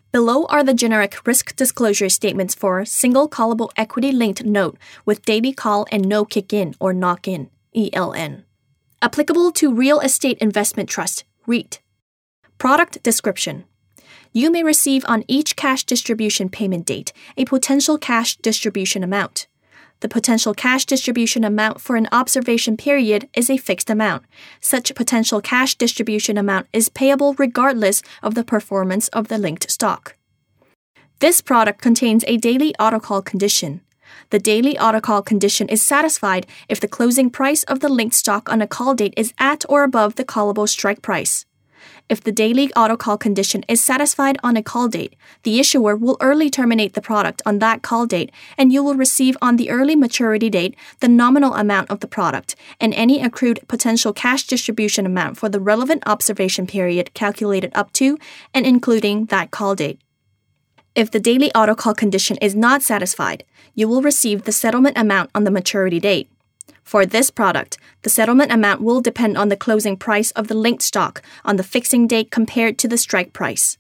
Below are the generic risk disclosure statements for single callable equity-linked note with daily call and no kick-in or knock-in, ELN. Applicable to Real Estate Investment Trust, REIT. Product description. You may receive on each cash distribution payment date a potential cash distribution amount. The potential cash distribution amount for an observation period is a fixed amount. Such potential cash distribution amount is payable regardless of the performance of the linked stock. This product contains a daily autocall condition. The daily autocall condition is satisfied if the closing price of the linked stock on a call date is at or above the callable strike price. If the daily autocall condition is satisfied on a call date, the issuer will early terminate the product on that call date, and you will receive on the early maturity date the nominal amount of the product and any accrued potential cash distribution amount for the relevant observation period calculated up to and including that call date. If the daily autocall condition is not satisfied, you will receive the settlement amount on the maturity date. For this product, the settlement amount will depend on the closing price of the linked stock on the fixing date compared to the strike price.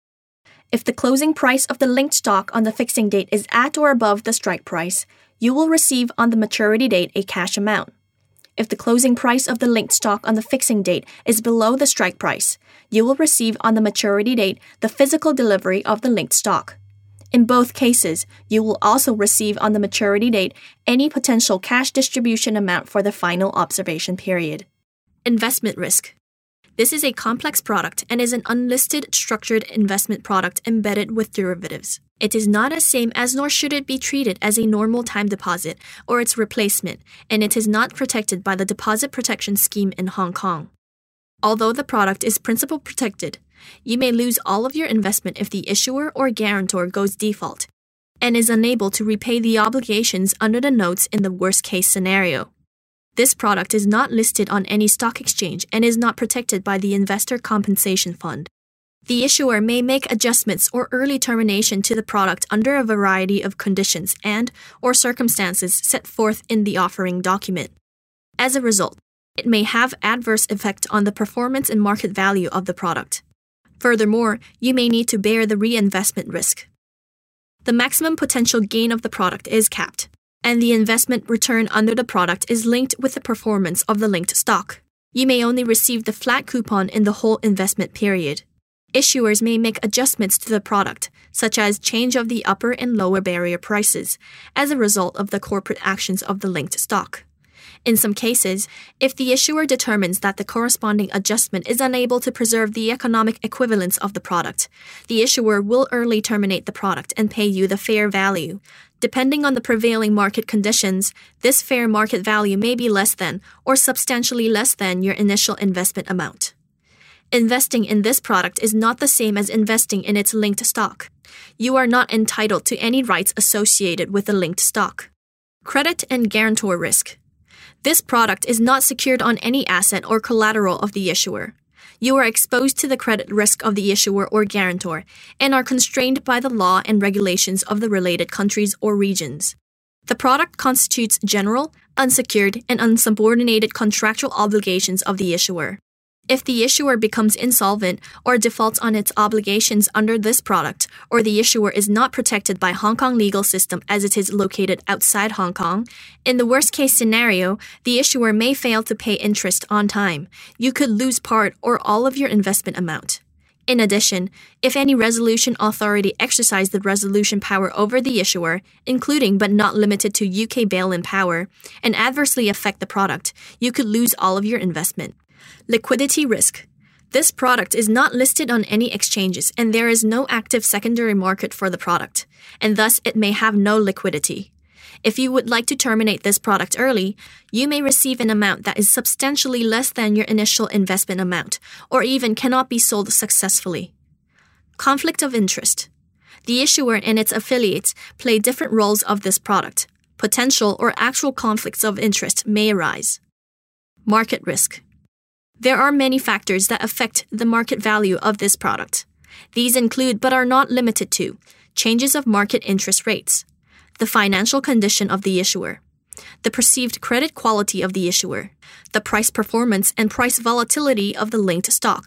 If the closing price of the linked stock on the fixing date is at or above the strike price, you will receive on the maturity date a cash amount. If the closing price of the linked stock on the fixing date is below the strike price, you will receive on the maturity date the physical delivery of the linked stock. In both cases, you will also receive on the maturity date any potential cash distribution amount for the final observation period. Investment risk. This is a complex product and is an unlisted structured investment product embedded with derivatives. It is not as same as nor should it be treated as a normal time deposit or its replacement, and it is not protected by the Deposit Protection Scheme in Hong Kong. Although the product is principal protected, you may lose all of your investment if the issuer or guarantor goes default and is unable to repay the obligations under the notes in the worst-case scenario. This product is not listed on any stock exchange and is not protected by the Investor Compensation Fund. The issuer may make adjustments or early termination to the product under a variety of conditions and/or circumstances set forth in the offering document. As a result, it may have adverse effect on the performance and market value of the product. Furthermore, you may need to bear the reinvestment risk. The maximum potential gain of the product is capped, and the investment return under the product is linked with the performance of the linked stock. You may only receive the flat coupon in the whole investment period. Issuers may make adjustments to the product, such as change of the upper and lower barrier prices, as a result of the corporate actions of the linked stock. In some cases, if the issuer determines that the corresponding adjustment is unable to preserve the economic equivalence of the product, the issuer will early terminate the product and pay you the fair value. Depending on the prevailing market conditions, this fair market value may be less than or substantially less than your initial investment amount. Investing in this product is not the same as investing in its linked stock. You are not entitled to any rights associated with the linked stock. Credit and guarantor risk. This product is not secured on any asset or collateral of the issuer. You are exposed to the credit risk of the issuer or guarantor and are constrained by the law and regulations of the related countries or regions. The product constitutes general, unsecured, and unsubordinated contractual obligations of the issuer. If the issuer becomes insolvent or defaults on its obligations under this product, or the issuer is not protected by Hong Kong legal system as it is located outside Hong Kong, in the worst-case scenario, the issuer may fail to pay interest on time. You could lose part or all of your investment amount. In addition, if any resolution authority exercise the resolution power over the issuer, including but not limited to UK bail-in power, and adversely affect the product, you could lose all of your investment. Liquidity risk. This product is not listed on any exchanges and there is no active secondary market for the product, and thus it may have no liquidity. If you would like to terminate this product early, you may receive an amount that is substantially less than your initial investment amount, or even cannot be sold successfully. Conflict of interest. The issuer and its affiliates play different roles of this product. Potential or actual conflicts of interest may arise. Market risk. There are many factors that affect the market value of this product. These include but are not limited to changes of market interest rates, the financial condition of the issuer, the perceived credit quality of the issuer, the price performance and price volatility of the linked stock,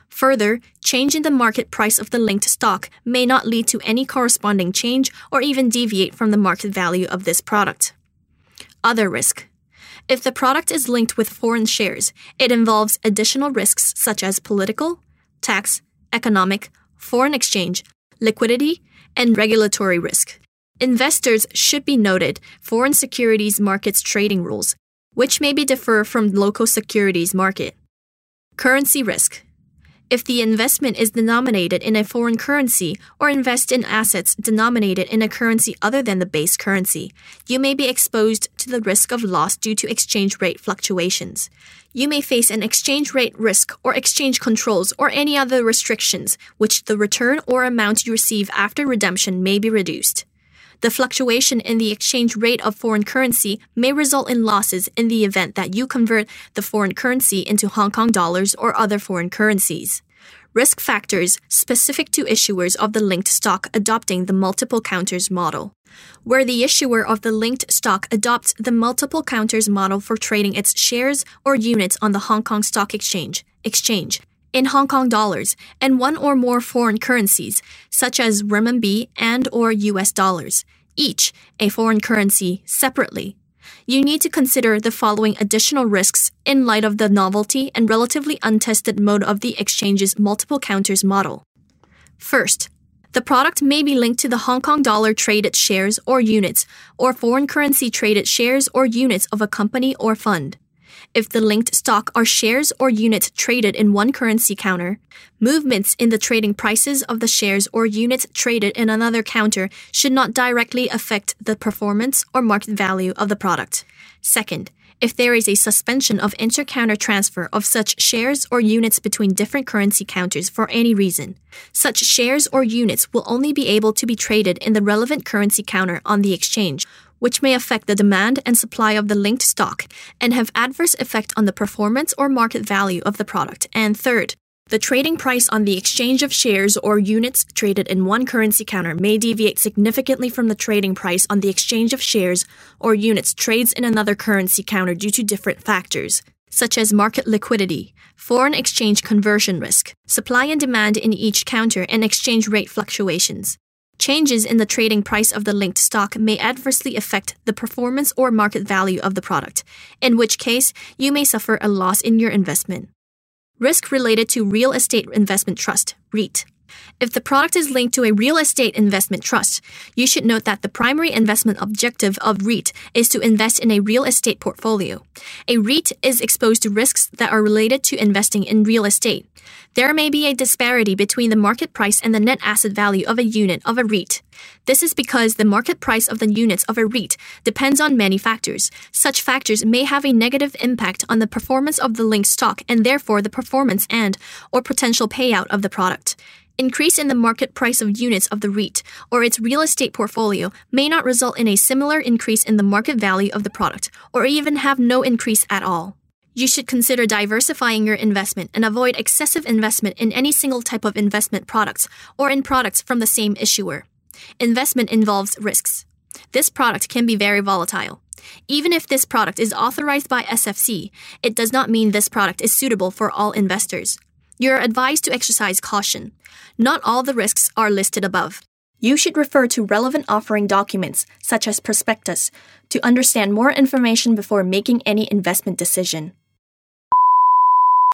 Further, change in the market price of the linked stock may not lead to any corresponding change or even deviate from the market value of this product. Other risk. If the product is linked with foreign shares, it involves additional risks such as political, tax, economic, foreign exchange, liquidity, and regulatory risk. Investors should be noted foreign securities markets trading rules, which may differ from local securities market. Currency risk. If the investment is denominated in a foreign currency or invest in assets denominated in a currency other than the base currency, you may be exposed to the risk of loss due to exchange rate fluctuations. You may face an exchange rate risk or exchange controls or any other restrictions, which the return or amount you receive after redemption may be reduced. The fluctuation in the exchange rate of foreign currency may result in losses in the event that you convert the foreign currency into Hong Kong dollars or other foreign currencies. Risk factors specific to issuers of the linked stock adopting the multiple counters model. Where the issuer of the linked stock adopts the multiple counters model for trading its shares or units on the Hong Kong Stock Exchange in Hong Kong dollars and one or more foreign currencies, such as renminbi and/or US dollars, each a foreign currency separately. You need to consider the following additional risks in light of the novelty and relatively untested mode of the exchange's multiple counters model. First, the product may be linked to the Hong Kong dollar traded shares or units or foreign currency traded shares or units of a company or fund. If the linked stock are shares or units traded in one currency counter, movements in the trading prices of the shares or units traded in another counter should not directly affect the performance or market value of the product. Second, if there is a suspension of inter-counter transfer of such shares or units between different currency counters for any reason, such shares or units will only be able to be traded in the relevant currency counter on the exchange, which may affect the demand and supply of the linked stock and have adverse effect on the performance or market value of the product. And third, the trading price on the exchange of shares or units traded in one currency counter may deviate significantly from the trading price on the exchange of shares or units trades in another currency counter due to different factors, such as market liquidity, foreign exchange conversion risk, supply and demand in each counter, and exchange rate fluctuations. Changes in the trading price of the linked stock may adversely affect the performance or market value of the product, in which case you may suffer a loss in your investment. Risk related to real estate investment trust, REIT. If the product is linked to a real estate investment trust, you should note that the primary investment objective of REIT is to invest in a real estate portfolio. A REIT is exposed to risks that are related to investing in real estate. There may be a disparity between the market price and the net asset value of a unit of a REIT. This is because the market price of the units of a REIT depends on many factors. Such factors may have a negative impact on the performance of the linked stock and therefore the performance and/or potential payout of the product. Increase in the market price of units of the REIT or its real estate portfolio may not result in a similar increase in the market value of the product or even have no increase at all. You should consider diversifying your investment and avoid excessive investment in any single type of investment products or in products from the same issuer. Investment involves risks. This product can be very volatile. Even if this product is authorized by SFC, it does not mean this product is suitable for all investors. You are advised to exercise caution. Not all the risks are listed above. You should refer to relevant offering documents, such as prospectus, to understand more information before making any investment decision.